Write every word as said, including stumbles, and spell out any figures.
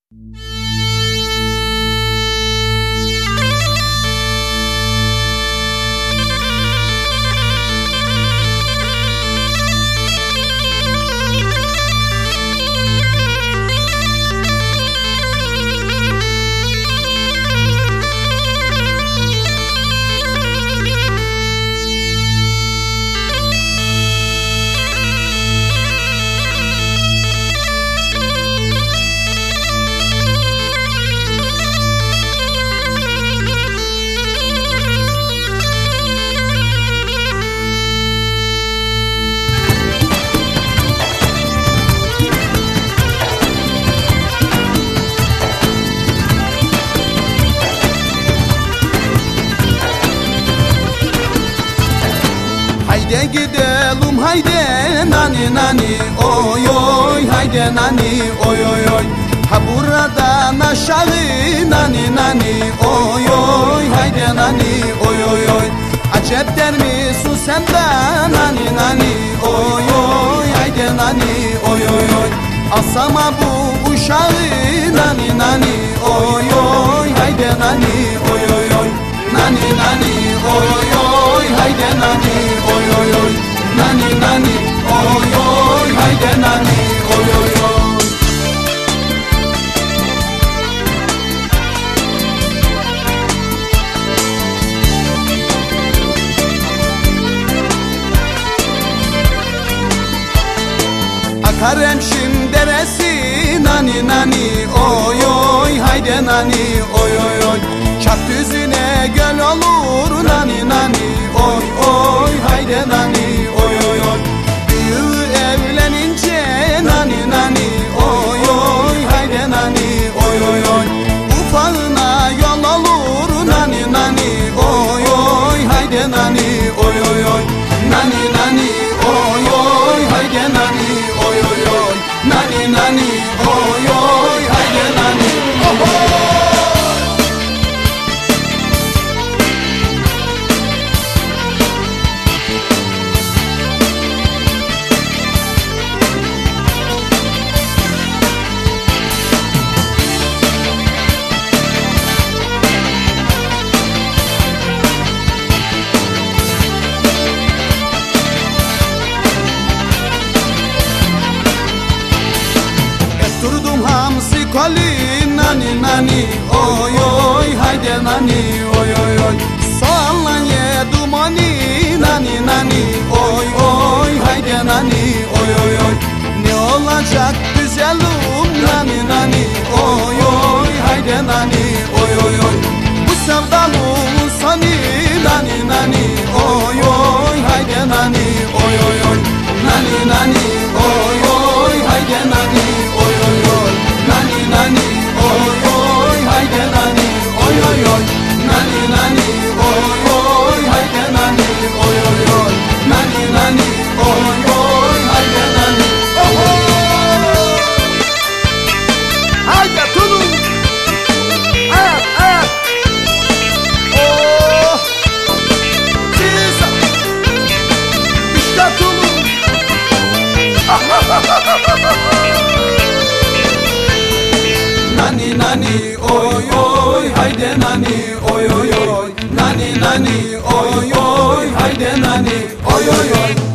Haydi gidelim haydi nani nani oy oy haydi nani oy oy oy. Ha buradan aşağı nani nani oy oy haydi nani oy oy oy. Acep der misin sen de nani nani oy oy haydi nani oy oy oy. Asama bu uşağı nani nani oy oy haydi nani oy oy oy. Nani nani oy oy haydi nani oy oy oy. Nani nani oy oy haydi nani oy oy oy. Akar hemşin deresi nani nani oy oy haydi nani oy oy oy. Çat düzüne göl olur nani nani oy oy haydi nani oy oy oy. Büyüğü evlenince nani nani oy oy haydi nani oy oy oy. Ufağına yol olur nani nani oy oy haydi nani oy oy oy. Nani nani oy oy haydi nani oy oy oy. Nani nani oy oy haydi nani oh oh. Durdum hamsi koli nani nani oy oy haydi nani oy oy oy. Soğanla yedim oni nani nani oy oy haydi nani oy oy oy. Ne olacak güzelim nani nani oy oy haydi nani oy oy oy. Bu sevdalımın sonu nani nani oy oy haydi nani oy oy oy. Nani nani oy oy haydi nani oy oy oy. Nani nani oy oy haydi nani oy oy oy. Nani nani oy oy haydi nani oy oy oy. Nani nani oy oy haydi nani oh oh. Haydi tulum. Evet evet. Oh. Siz. İşte tulum. Nani nani oy oy haydi nani oy oy oy. Nani nani oy oy haydi nani oy oy oy.